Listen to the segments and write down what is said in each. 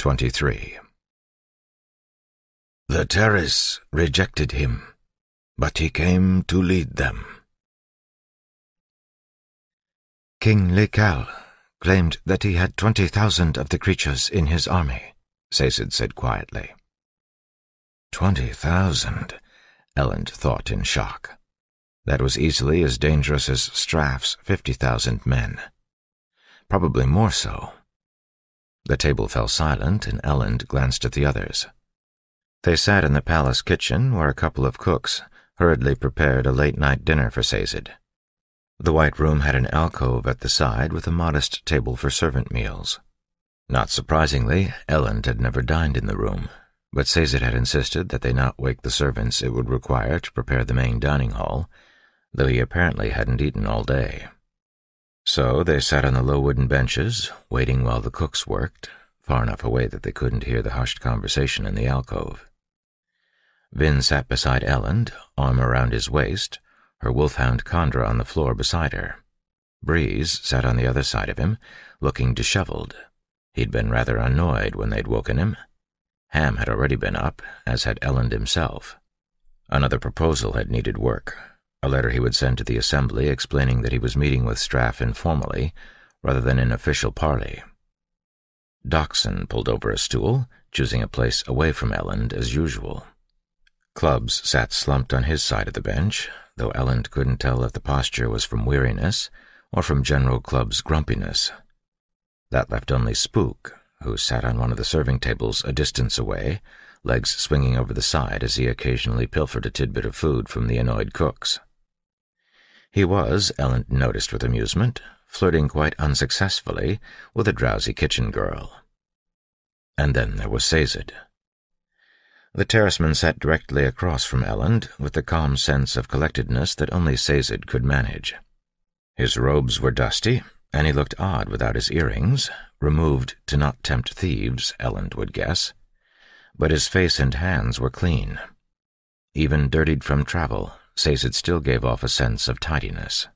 23. The terrace rejected him, but he came to lead them. King Lekal claimed that he had 20,000 of the creatures in his army, Sazed said quietly. 20,000, Elend thought in shock. That was easily as dangerous as Straff's 50,000 men. Probably more so. The table fell silent, and Elend glanced at the others. They sat in the palace kitchen, where a couple of cooks hurriedly prepared a late-night dinner for Sazed. The White Room had an alcove at the side with a modest table for servant meals. Not surprisingly, Elend had never dined in the room, but Sazed had insisted that they not wake the servants it would require to prepare the main dining hall, though he apparently hadn't eaten all day. So they sat on the low wooden benches, waiting while the cooks worked, far enough away that they couldn't hear the hushed conversation in the alcove. Vin sat beside Elend, arm around his waist, her wolfhound Kandra on the floor beside her. Breeze sat on the other side of him, looking disheveled. He'd been rather annoyed when they'd woken him. Ham had already been up, as had Elend himself. Another proposal had needed work, a letter he would send to the assembly explaining that he was meeting with Straff informally, rather than in official parley. Dockson pulled over a stool, choosing a place away from Elend as usual. Clubbs sat slumped on his side of the bench, though Elend couldn't tell if the posture was from weariness or from General Clubb's grumpiness. That left only Spook, who sat on one of the serving tables a distance away, legs swinging over the side as he occasionally pilfered a tidbit of food from the annoyed cooks. He was, Elend noticed with amusement, flirting quite unsuccessfully with a drowsy kitchen girl. And then there was Sazed. The terraceman sat directly across from Elend, with the calm sense of collectedness that only Sazed could manage. His robes were dusty, and he looked odd without his earrings, removed to not tempt thieves, Elend would guess, but his face and hands were clean. Even dirtied from travel, Sazed still gave off a sense of tidiness.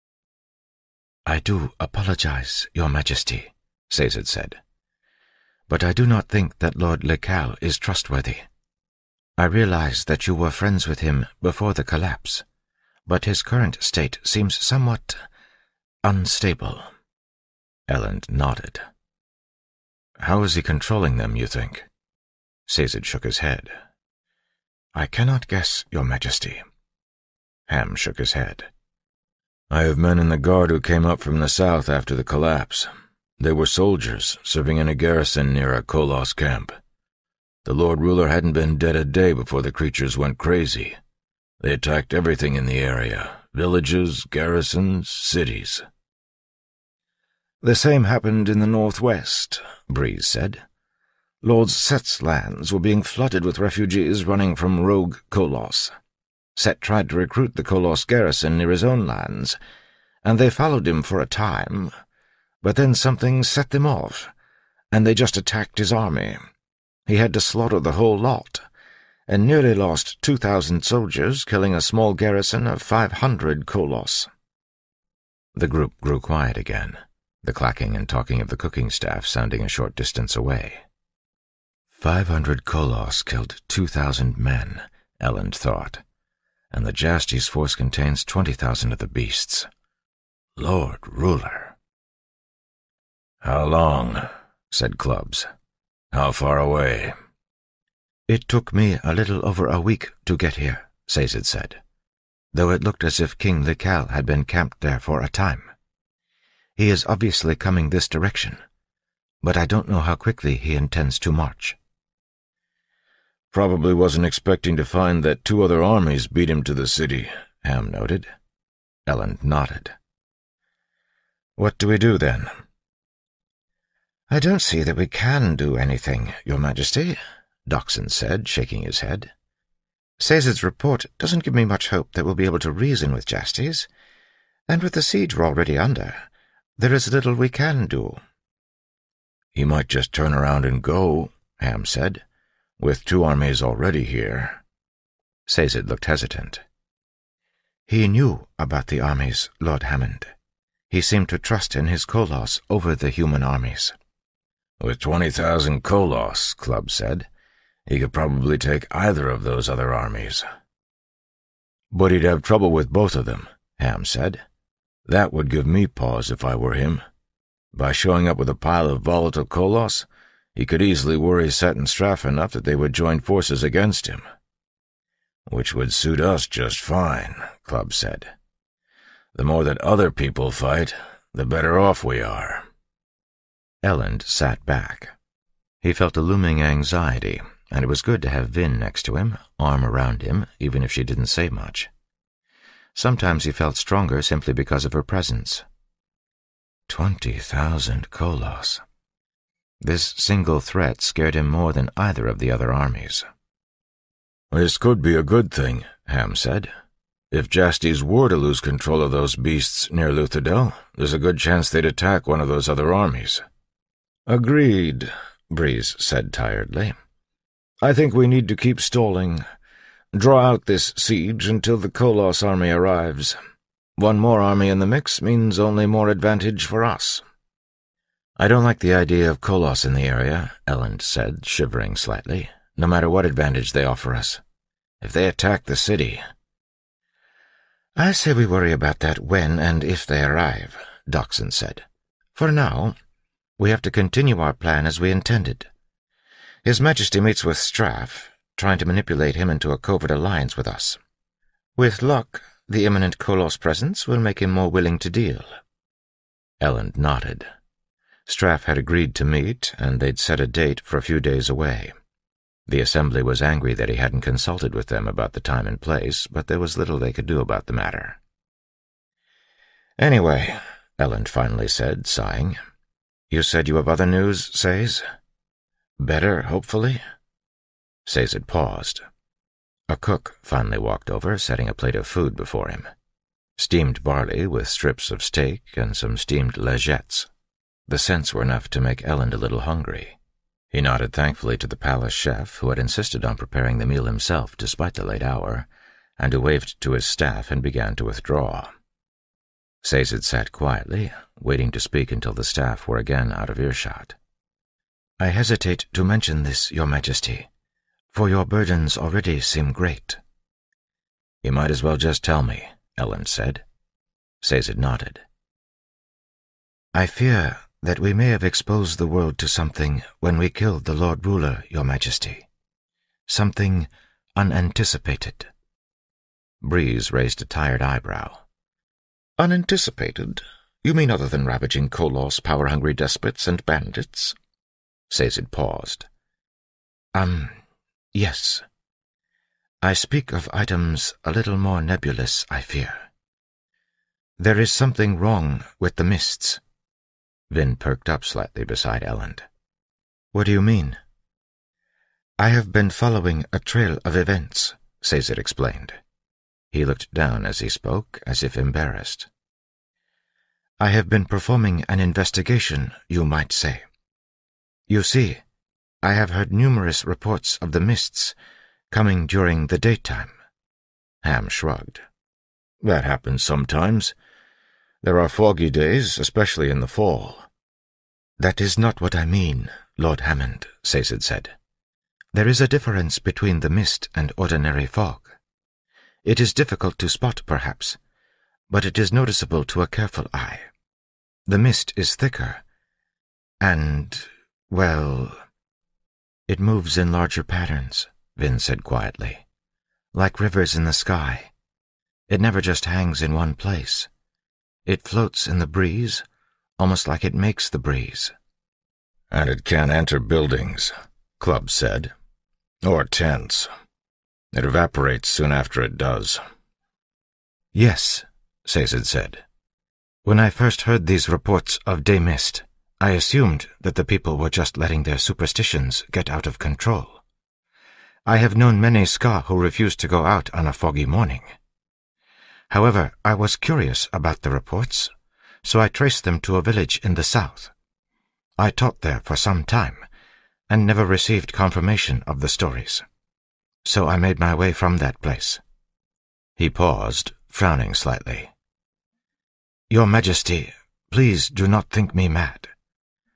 "I do apologize, Your Majesty," Sazed said, "but I do not think that Lord Lekal is trustworthy. I realize that you were friends with him before the collapse, but his current state seems somewhat unstable." Elend nodded. "How is he controlling them, you think?" Sazed shook his head. "I cannot guess, Your Majesty." Ham shook his head. "I have men in the guard who came up from the south after the collapse. They were soldiers serving in a garrison near a Kolos camp. The Lord Ruler hadn't been dead a day before the creatures went crazy. They attacked everything in the area, villages, garrisons, cities." "The same happened in the northwest," Breeze said. "Lord Set's lands were being flooded with refugees running from rogue Kolos. Set tried to recruit the Kolos garrison near his own lands, and they followed him for a time, but then something set them off, and they just attacked his army. He had to slaughter the whole lot, and nearly lost 2,000 soldiers, killing a small garrison of 500 Kolos." The group grew quiet again, the clacking and talking of the cooking staff sounding a short distance away. 500 Kolos killed 2,000 men, Elend thought, and the Jastes force contains 20,000 of the beasts. Lord Ruler. "How long?" said Clubbs. "How far away?" "It took me a little over a week to get here," Sazed said, "though it looked as if King Lekal had been camped there for a time. He is obviously coming this direction, but I don't know how quickly he intends to march." "Probably wasn't expecting to find that 2 other armies beat him to the city," Ham noted. Elend nodded. "What do we do, then?" "I don't see that we can do anything, Your Majesty," Dockson said, shaking his head. "Sazed's report doesn't give me much hope that we'll be able to reason with Jastes, and with the siege we're already under, there is little we can do." "He might just turn around and go," Ham said, "with 2 armies already here." Sazed looked hesitant. "He knew about the armies, Lord Hammond. He seemed to trust in his Kolos over the human armies." With 20,000 Koloss, Clubb said, he could probably take either of those other armies. But he'd have trouble with both of them, Ham said. That would give me pause if I were him. By showing up with a pile of volatile Koloss, he could easily worry Set and Straff enough that they would join forces against him. Which would suit us just fine, Clubb said. The more that other people fight, the better off we are. Elend sat back. He felt a looming anxiety, and it was good to have Vin next to him, arm around him, even if she didn't say much. Sometimes he felt stronger simply because of her presence. 20,000 Koloss. This single threat scared him more than either of the other armies. This could be a good thing, Ham said. If Jastes were to lose control of those beasts near Luthadel, there's a good chance they'd attack one of those other armies. Agreed, Breeze said tiredly. I think we need to keep stalling. Draw out this siege until the Koloss army arrives. One more army in the mix means only more advantage for us. I don't like the idea of Koloss in the area, Elend said, shivering slightly, no matter what advantage they offer us. If they attack the city... I say we worry about that when and if they arrive, Dockson said. For now, we have to continue our plan as we intended. His Majesty meets with Straff, trying to manipulate him into a covert alliance with us. With luck, the imminent Koloss presence will make him more willing to deal. Elend nodded. Straff had agreed to meet, and they'd set a date for a few days away. The Assembly was angry that he hadn't consulted with them about the time and place, but there was little they could do about the matter. Anyway, Elend finally said, sighing, you said you have other news, Sazed? Better, hopefully? Sazed had paused. A cook finally walked over, setting a plate of food before him. Steamed barley with strips of steak and some steamed legettes. The scents were enough to make Elend a little hungry. He nodded thankfully to the palace chef, who had insisted on preparing the meal himself despite the late hour, and who waved to his staff and began to withdraw. Sazed sat quietly, waiting to speak until the staff were again out of earshot. I hesitate to mention this, Your Majesty, for your burdens already seem great. You might as well just tell me, Elend said. Sazed nodded. I fear that we may have exposed the world to something when we killed the Lord Ruler, Your Majesty. Something unanticipated. Breeze raised a tired eyebrow. Unanticipated? You mean other than ravaging Koloss, power-hungry despots and bandits? Sazed paused. Yes. I speak of items a little more nebulous, I fear. There is something wrong with the mists. Vin perked up slightly beside Elend. What do you mean? I have been following a trail of events, Sazed explained. He looked down as he spoke, as if embarrassed. I have been performing an investigation, you might say. You see, I have heard numerous reports of the mists coming during the daytime. Ham shrugged. That happens sometimes. There are foggy days, especially in the fall. That is not what I mean, Lord Hammond, Sazed said. There is a difference between the mist and ordinary fog. It is difficult to spot, perhaps, but it is noticeable to a careful eye. The mist is thicker, and, well, it moves in larger patterns, Vin said quietly, like rivers in the sky. It never just hangs in one place. It floats in the breeze, almost like it makes the breeze. And it can't enter buildings, Clubb said, or tents. It evaporates soon after it does. Yes, Sazed said. When I first heard these reports of day mist, I assumed that the people were just letting their superstitions get out of control. I have known many Ska who refused to go out on a foggy morning. However, I was curious about the reports, so I traced them to a village in the south. I taught there for some time, and never received confirmation of the stories. So I made my way from that place. He paused, frowning slightly. Your Majesty, please do not think me mad.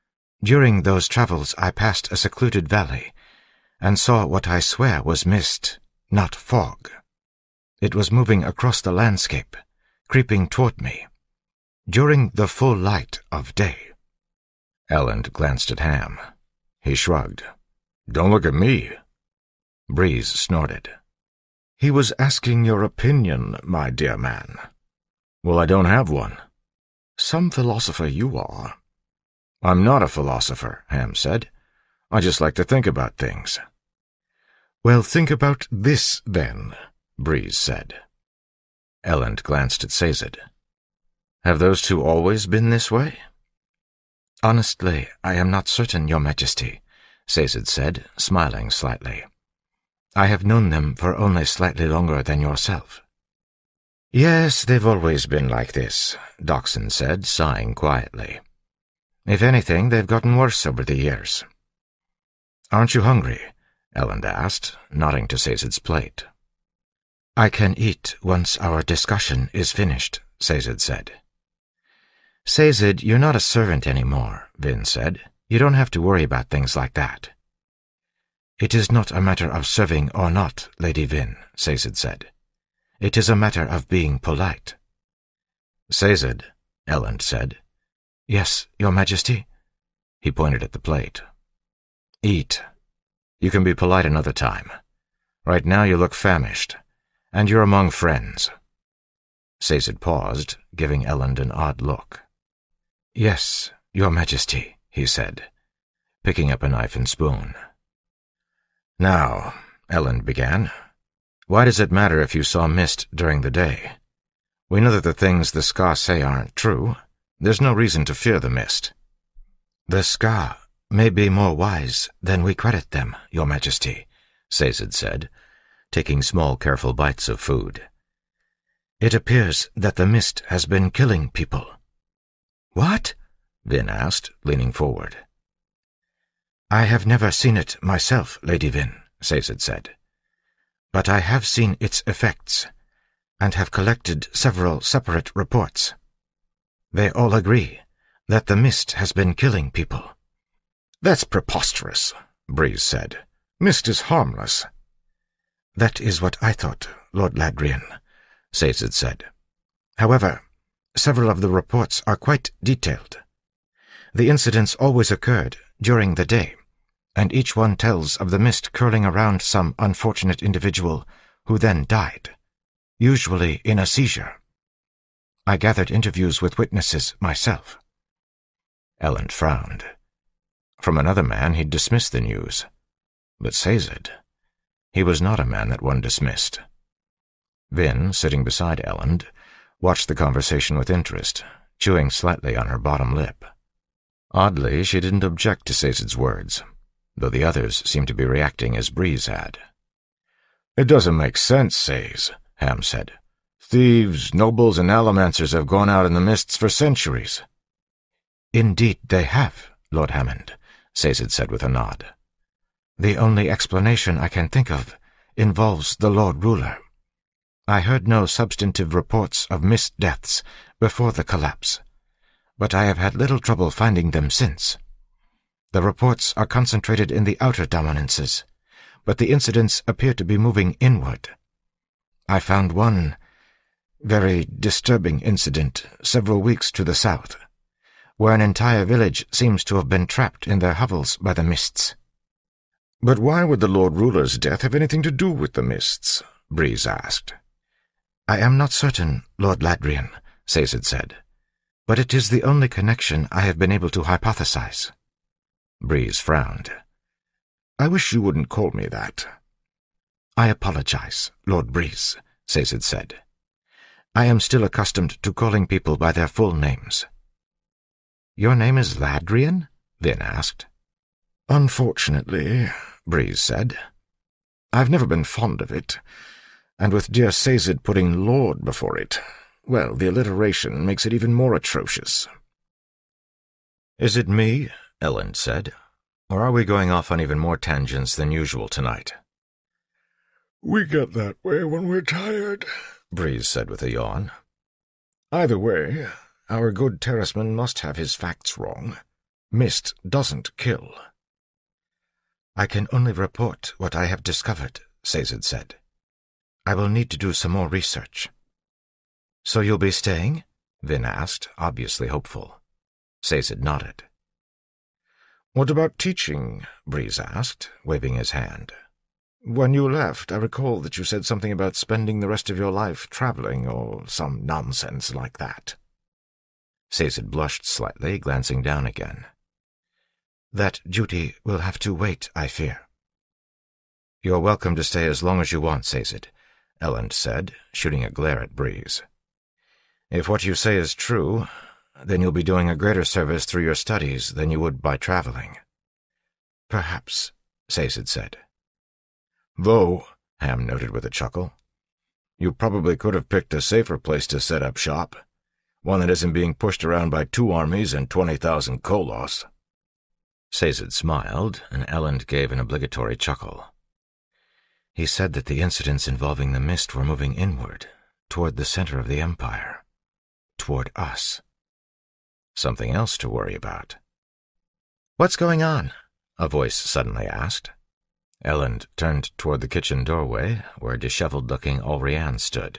During those travels I passed a secluded valley, and saw what I swear was mist, not fog. It was moving across the landscape, creeping toward me, during the full light of day. Elend glanced at Ham. He shrugged. "Don't look at me." Breeze snorted. "He was asking your opinion, my dear man." "Well, I don't have one." "Some philosopher you are." "I'm not a philosopher," Ham said. "I just like to think about things." "Well, think about this, then," Breeze said. Elend glanced at Sazed. "Have those two always been this way?" "Honestly, I am not certain, Your Majesty," Sazed said, smiling slightly. "I have known them for only slightly longer than yourself." "Yes, they've always been like this," Dockson said, sighing quietly. "If anything, they've gotten worse over the years." "Aren't you hungry?" Elend asked, nodding to Sazed's plate. "I can eat once our discussion is finished," Sazed said. "Sazed, you're not a servant anymore," Vin said. "You don't have to worry about things like that." "It is not a matter of serving or not, Lady Vin," Sazed said. "It is a matter of being polite." "Sazed," Elend said. "Yes, Your Majesty?" He pointed at the plate. "Eat. You can be polite another time. Right now you look famished, and you're among friends." Sazed paused, giving Elend an odd look. "Yes, Your Majesty," he said, picking up a knife and spoon. "Now," Elend began, "why does it matter if you saw mist during the day? We know that the things the Ska say aren't true. There's no reason to fear the mist." "The Ska may be more wise than we credit them, Your Majesty," Sazed said, taking small, careful bites of food. "It appears that the mist has been killing people." "What?" Vin asked, leaning forward. "I have never seen it myself, Lady Vin," Sazed said. "But I have seen its effects, and have collected several separate reports. They all agree that the mist has been killing people." "That's preposterous," Breeze said. "Mist is harmless." "That is what I thought, Lord Ladrian," Sazed said. "However, several of the reports are quite detailed. The incidents always occurred during the day, and each one tells of the mist curling around some unfortunate individual who then died, usually in a seizure. I gathered interviews with witnesses myself." Elend frowned. From another man he'd dismissed the news. But Sazed, he was not a man that one dismissed. Vin, sitting beside Elend, watched the conversation with interest, chewing slightly on her bottom lip. Oddly, she didn't object to Sazed's words, though the others seemed to be reacting as Breeze had. "It doesn't make sense, Saz," Ham said. "Thieves, nobles, and allomancers have gone out in the mists for centuries." "Indeed they have, Lord Hammond," Sazed said with a nod. "The only explanation I can think of involves the Lord Ruler. I heard no substantive reports of mist deaths before the collapse, but I have had little trouble finding them since. The reports are concentrated in the outer dominances, but the incidents appear to be moving inward. I found one very disturbing incident several weeks to the south, where an entire village seems to have been trapped in their hovels by the mists." "But why would the Lord Ruler's death have anything to do with the mists?" Breeze asked. "I am not certain, Lord Ladrian," Sazed said, "but it is the only connection I have been able to hypothesize." Breeze frowned. "I wish you wouldn't call me that." "I apologize, Lord Breeze," Sazed said. "I am still accustomed to calling people by their full names." "Your name is Ladrian?" Vin asked. "Unfortunately," Breeze said. "I've never been fond of it, and with dear Sazed putting Lord before it, well, the alliteration makes it even more atrocious." "Is it me?" Elend said. "Or are we going off on even more tangents than usual tonight?" "We get that way when we're tired," Breeze said with a yawn. "Either way, our good terraceman must have his facts wrong. Mist doesn't kill. I can only report what I have discovered, Sazed said. I will need to do some more research. So you'll be staying? Vin asked, obviously hopeful. Sazed nodded. What about teaching? Breeze asked, waving his hand. When you left, I recall that you said something about spending the rest of your life traveling, or some nonsense like that. Sazed blushed slightly, glancing down again. That duty will have to wait, I fear. You're welcome to stay as long as you want, Sazed, Elend said, shooting a glare at Breeze. If what you say is true, then you'll be doing a greater service through your studies than you would by traveling. Perhaps, Sazed said. Though, Ham noted with a chuckle, you probably could have picked a safer place to set up shop, one that isn't being pushed around by 2 armies and 20,000 Koloss. Sazed smiled, and Elend gave an obligatory chuckle. He said that the incidents involving the mist were moving inward, toward the center of the Empire. Toward us. Something else to worry about. What's going on? A voice suddenly asked. Elend turned toward the kitchen doorway, where disheveled-looking Olrian stood.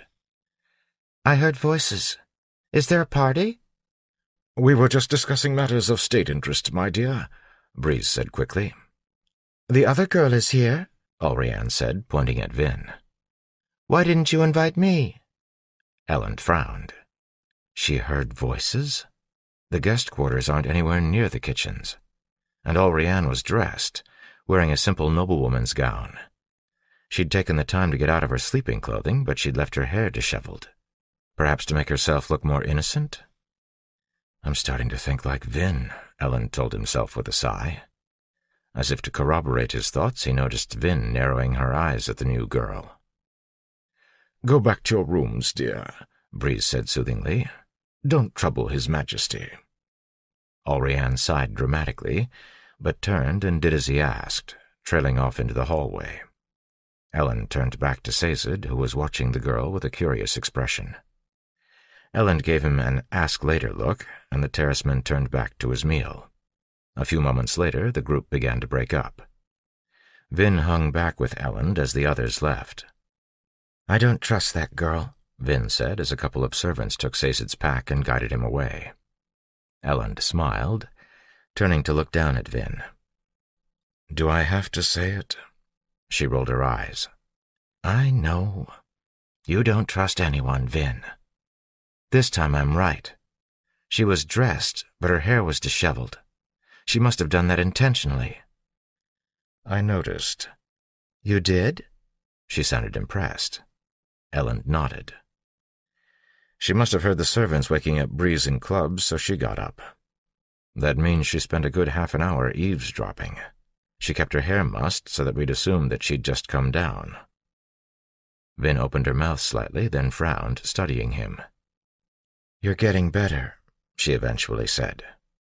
I heard voices. Is there a party? We were just discussing matters of state interest, my dear, Breeze said quickly. The other girl is here, Olrian said, pointing at Vin. Why didn't you invite me? Elend frowned. She heard voices? The guest quarters aren't anywhere near the kitchens. And Olrian was dressed, wearing a simple noblewoman's gown. She'd taken the time to get out of her sleeping clothing, but she'd left her hair disheveled. Perhaps to make herself look more innocent? I'm starting to think like Vin, Elend told himself with a sigh. As if to corroborate his thoughts, he noticed Vin narrowing her eyes at the new girl. Go back to your rooms, dear, Breeze said soothingly. Don't trouble His Majesty. Olrian sighed dramatically, but turned and did as he asked, trailing off into the hallway. Elend turned back to Sazed, who was watching the girl with a curious expression. Elend gave him an ask-later look, and the terraceman turned back to his meal. A few moments later, the group began to break up. Vin hung back with Elend as the others left. I don't trust that girl, Vin said as a couple of servants took Sazed's pack and guided him away. Elend smiled, turning to look down at Vin. Do I have to say it? She rolled her eyes. I know. You don't trust anyone, Vin. This time I'm right. She was dressed, but her hair was disheveled. She must have done that intentionally. I noticed. You did? She sounded impressed. Elend nodded. She must have heard the servants waking up Breeze in clubs, so she got up. That means she spent a good half an hour eavesdropping. She kept her hair mussed so that we'd assume that she'd just come down. Vin opened her mouth slightly, then frowned, studying him. You're getting better, she eventually said.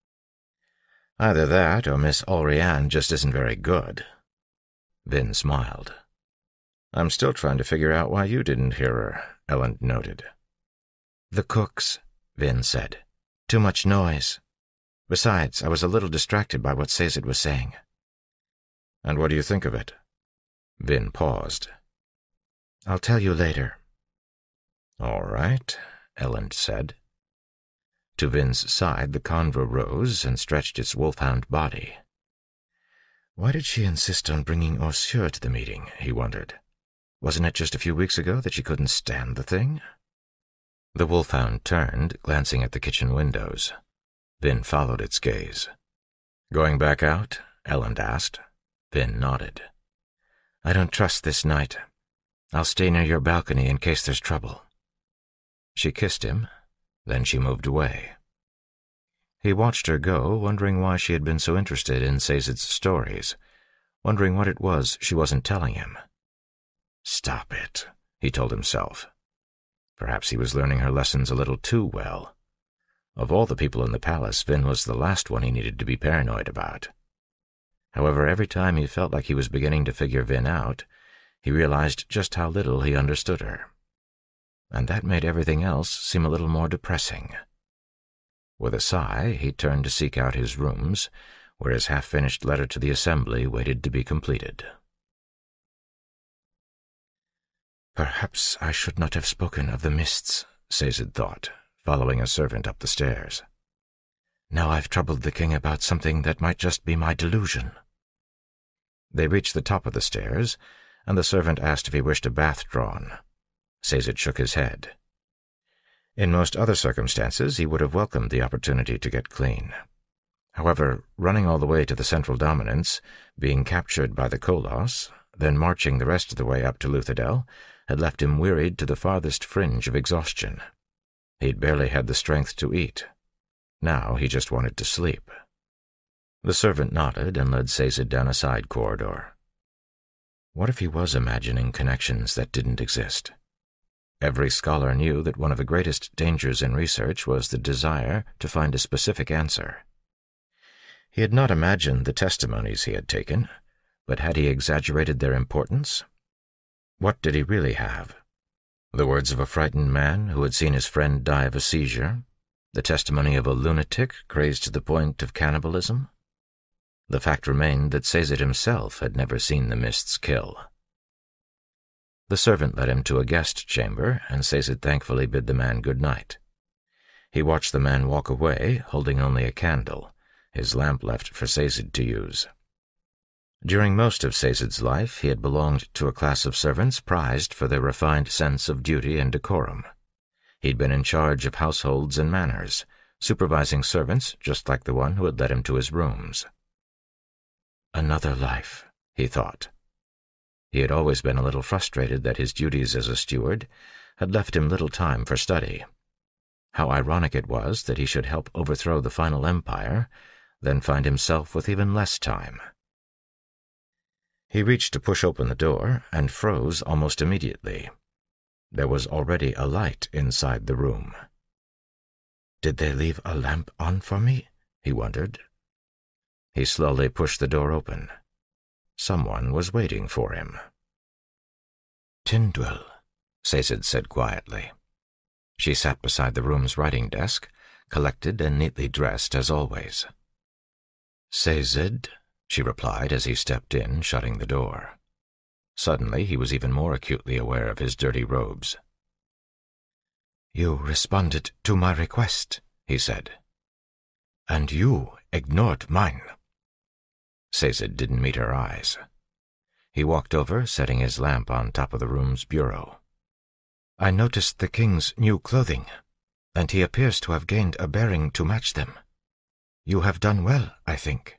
Either that or Miss Olrian just isn't very good. Vin smiled. I'm still trying to figure out why you didn't hear her, Elend noted. The cooks, Vin said. Too much noise. Besides, I was a little distracted by what Sazed was saying. And what do you think of it? Vin paused. I'll tell you later. All right, Elend said. To Vin's side, the convo rose and stretched its wolfhound body. Why did she insist on bringing Osur to the meeting, he wondered. Wasn't it just a few weeks ago that she couldn't stand the thing? The wolfhound turned, glancing at the kitchen windows. Vin followed its gaze. Going back out? Elend asked. Vin nodded. I don't trust this night. I'll stay near your balcony in case there's trouble. She kissed him. Then she moved away. He watched her go, wondering why she had been so interested in Sazed's stories, wondering what it was she wasn't telling him. Stop it, he told himself. Perhaps he was learning her lessons a little too well. Of all the people in the palace, Vin was the last one he needed to be paranoid about. However, every time he felt like he was beginning to figure Vin out, he realized just how little he understood her. And that made everything else seem a little more depressing. With a sigh, he turned to seek out his rooms, where his half-finished letter to the Assembly waited to be completed. Perhaps I should not have spoken of the mists, Sazed thought, following a servant up the stairs. Now I've troubled the king about something that might just be my delusion. They reached the top of the stairs, and the servant asked if he wished a bath drawn. Sazed shook his head. In most other circumstances, he would have welcomed the opportunity to get clean. However, running all the way to the Central Dominance, being captured by the Koloss, then marching the rest of the way up to Luthadel, had left him wearied to the farthest fringe of exhaustion. He'd barely had the strength to eat. Now he just wanted to sleep. The servant nodded and led Sazed down a side corridor. What if he was imagining connections that didn't exist? Every scholar knew that one of the greatest dangers in research was the desire to find a specific answer. He had not imagined the testimonies he had taken, but had he exaggerated their importance? What did he really have? The words of a frightened man who had seen his friend die of a seizure? The testimony of a lunatic crazed to the point of cannibalism? The fact remained that Sazed himself had never seen the mists kill. The servant led him to a guest chamber, and Sazed thankfully bid the man good night. He watched the man walk away, holding only a candle, his lamp left for Sazed to use. During most of Sazed's life, he had belonged to a class of servants prized for their refined sense of duty and decorum. He'd been in charge of households and manners, supervising servants just like the one who had led him to his rooms. Another life, he thought. He had always been a little frustrated that his duties as a steward had left him little time for study. How ironic it was that he should help overthrow the final empire, then find himself with even less time. He reached to push open the door and froze almost immediately. There was already a light inside the room. Did they leave a lamp on for me? He wondered. He slowly pushed the door open. Someone was waiting for him. Tindwyl, Sazed said quietly. She sat beside the room's writing desk, collected and neatly dressed as always. Sazed, she replied as he stepped in, shutting the door. Suddenly he was even more acutely aware of his dirty robes. You responded to my request, he said. And you ignored mine. Sazed didn't meet her eyes. He walked over, setting his lamp on top of the room's bureau. I noticed the king's new clothing, and he appears to have gained a bearing to match them. You have done well, I think.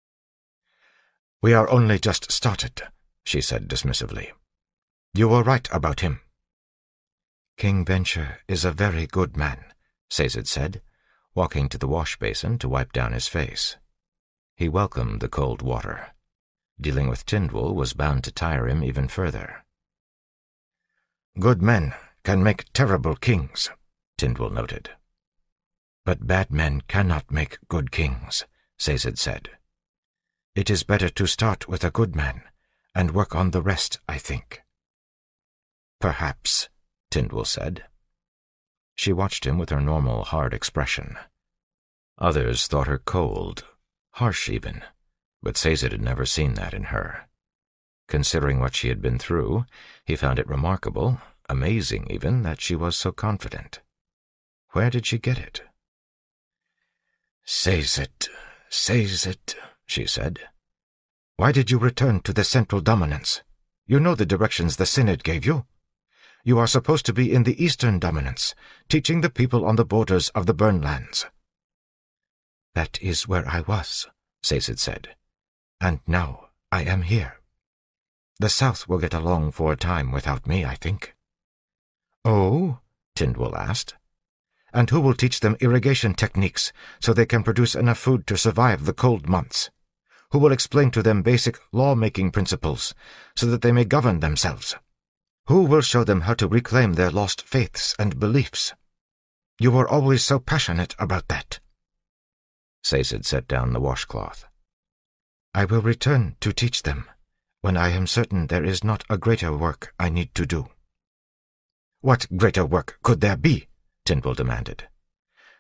We are only just started, she said dismissively. You were right about him. King Venture is a very good man, Sazed said, walking to the wash basin to wipe down his face. He welcomed the cold water. Dealing with Tindwyl was bound to tire him even further. Good men can make terrible kings, Tindwyl noted. But bad men cannot make good kings, Sazed said. It is better to start with a good man and work on the rest, I think. Perhaps, Tindwyl said. She watched him with her normal hard expression. Others thought her cold, harsh even, but Sazed had never seen that in her. Considering what she had been through, he found it remarkable, amazing even, that she was so confident. Where did she get it? Sazed, she said. Why did you return to the Central Dominance? You know the directions the Synod gave you. You are supposed to be in the Eastern Dominance, teaching the people on the borders of the Burnlands. That is where I was, Sazed said. And now I am here. The South will get along for a time without me, I think. Oh? Tindwyl asked. And who will teach them irrigation techniques so they can produce enough food to survive the cold months? Who will explain to them basic law-making principles so that they may govern themselves? Who will show them how to reclaim their lost faiths and beliefs? You were always so passionate about that. Sazed set down the washcloth. I will return to teach them when I am certain there is not a greater work I need to do. What greater work could there be? Tindwyl demanded.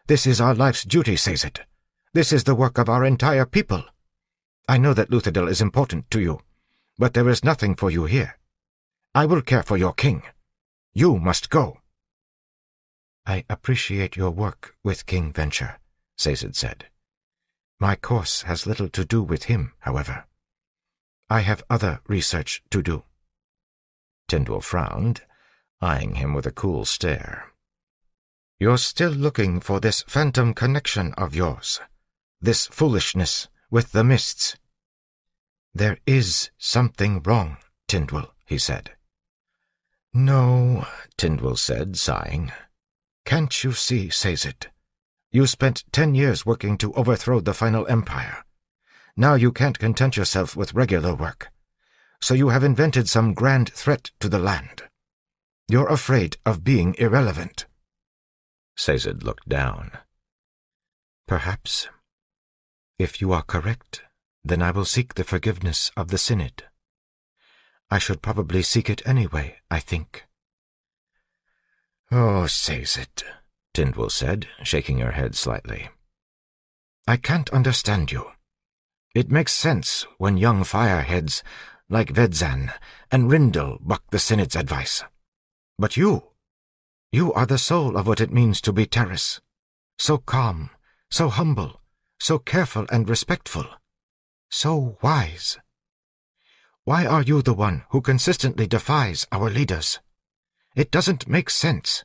This is our life's duty, Sazed. This is the work of our entire people. I know that Luthadel is important to you, but there is nothing for you here. I will care for your king. You must go." "I appreciate your work with King Venture," Sazed said. "My course has little to do with him, however. I have other research to do." Tindwyl frowned, eyeing him with a cool stare. "You're still looking for this phantom connection of yours, this foolishness with the mists." "There is something wrong, Tindwyl," he said. "No," Tindwyl said, sighing. "Can't you see, Sazed? You spent 10 years working to overthrow the final empire. Now you can't content yourself with regular work, so you have invented some grand threat to the land. You're afraid of being irrelevant." Sazed looked down. "Perhaps. If you are correct, then I will seek the forgiveness of the Synod. I should probably seek it anyway, I think." "Oh, Sazed," Tindwyl said, shaking her head slightly. "I can't understand you. It makes sense when young fireheads like Vedzan and Rindal buck the Synod's advice. But you are the soul of what it means to be Terris. So calm, so humble, so careful and respectful, so wise. Why are you the one who consistently defies our leaders? It doesn't make sense."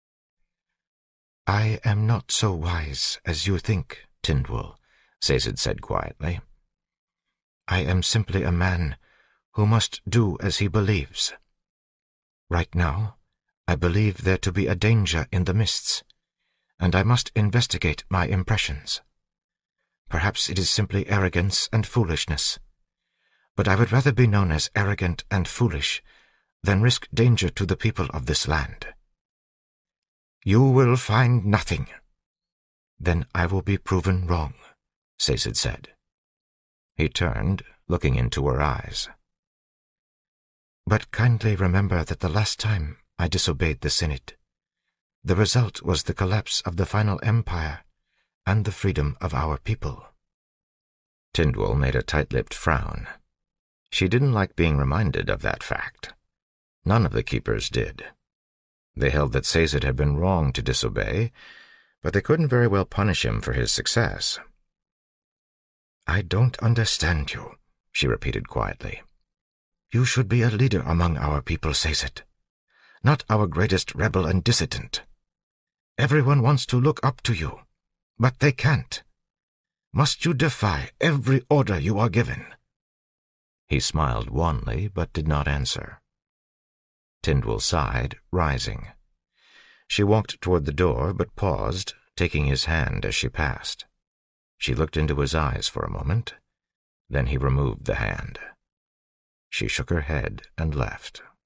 "I am not so wise as you think, Tindwyl," Sazed said quietly. "I am simply a man who must do as he believes. Right now, I believe there to be a danger in the mists, and I must investigate my impressions. Perhaps it is simply arrogance and foolishness, but I would rather be known as arrogant and foolish than risk danger to the people of this land." "You will find nothing." "Then I will be proven wrong," Sazed said. He turned, looking into her eyes. "But kindly remember that the last time I disobeyed the Synod, the result was the collapse of the final empire and the freedom of our people." Tindwyl made a tight-lipped frown. She didn't like being reminded of that fact. None of the keepers did. They held that Sazed had been wrong to disobey, but they couldn't very well punish him for his success. "I don't understand you," she repeated quietly. "You should be a leader among our people, Sazed, not our greatest rebel and dissident. Everyone wants to look up to you, but they can't. Must you defy every order you are given?" He smiled wanly, but did not answer. Tindwyl sighed, rising. She walked toward the door, but paused, taking his hand as she passed. She looked into his eyes for a moment. Then he removed the hand. She shook her head and left.